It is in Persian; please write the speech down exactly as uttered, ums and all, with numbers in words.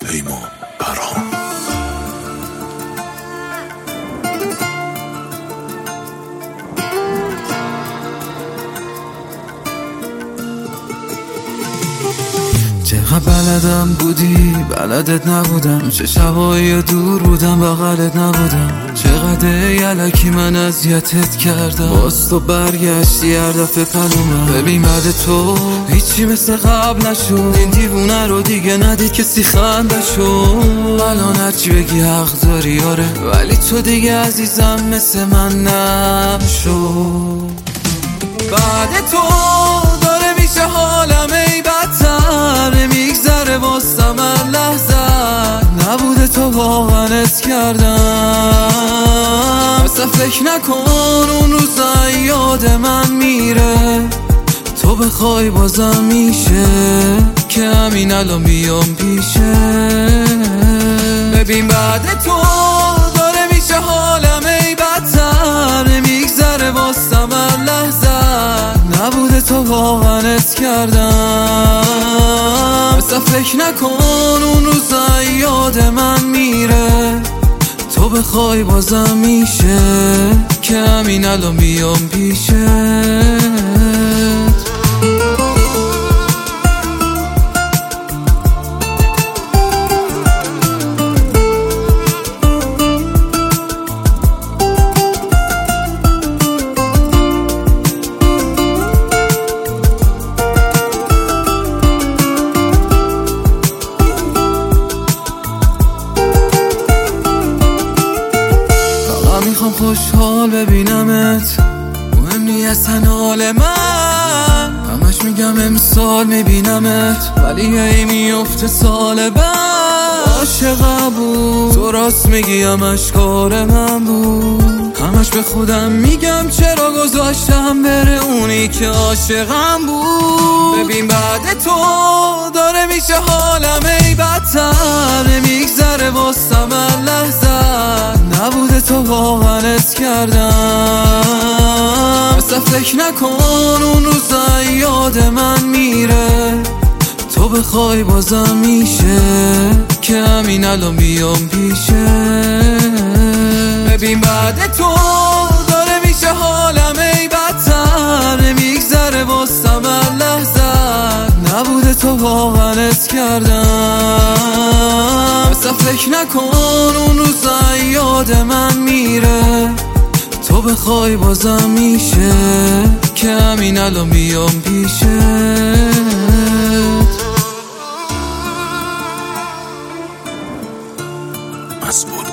پیمان برام. چقدر بلدم بودی بلدت نبودم، چه شبایی دور بودم بغلت نبودم، چقدر یلکی من اذیتت کردم، باز تو برگشتی هر دفعه قلومم. ببین بعد تو هیچی مثل قبل نشد، این دیوونه رو دیگه ندید کسی خنده شد. الان هرچی بگی حق داری آره، ولی تو دیگه عزیزم مثل من نشد. بعد تو داره میشه حالم ای بدتر، نمیگذره واسم هر لحظه، نبوده تو واقعا حس کردم. اصلا فکر نکن اون روزا یاد من میره، تو بخوای بازم میشه که همین الان بیام پیشه. ببین بعد تو داره میشه حالم ای بدتر، نمیگذره واسم هر لحظه، نبوده تو واقعا حس کردم. اصلا فکر نکن اون روزا یاد من میره، تو بخوای بازم میشه که همین الان بیام پیشه. میخوام خوشحال ببینمت، مهم نی اصلا حال من، همش میگم امسال میبینمت ولی هی میفته سال بعد. عاشقم بود تو راست میگی همش کار من بود، همش به خودم میگم چرا گذاشتم بره اونی که عاشقم بود. ببین بعد تو داره میشه حالم ای بدتر، نمیگذره واسم هر لحظه، نبوده تو واقعا حس کردم. اصلا فکر نکن اون روزا یاد من میره، تو بخوای بازم میشه که همین الان بیام پیشه. ببین بعد تو داره میشه حالم ای بدتر، نمیگذره واسم هر لحظه، نبوده تو واقعا حس کردم. اصلا فکر نکن اون روزا یاد من میره، تو بخوای بازم میشه که همین الان بیام پیشه. مسئول